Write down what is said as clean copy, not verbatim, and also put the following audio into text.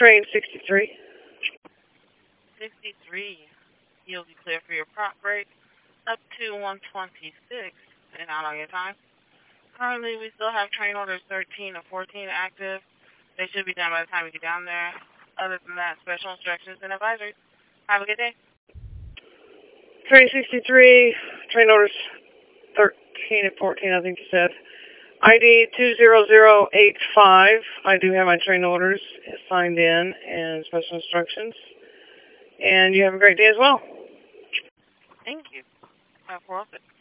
Train 63. 63. You'll be clear for your prop break up to 126 and out on your time. Currently, we still have train orders 13 and 14 active. They should be done by the time we get down there. Other than that, special instructions and advisories. Have a good day. Train 63, train orders 13 and 14, I think you said. ID 20085. I do have my train orders signed in and special instructions. And you have a great day as well. Thank you. Have a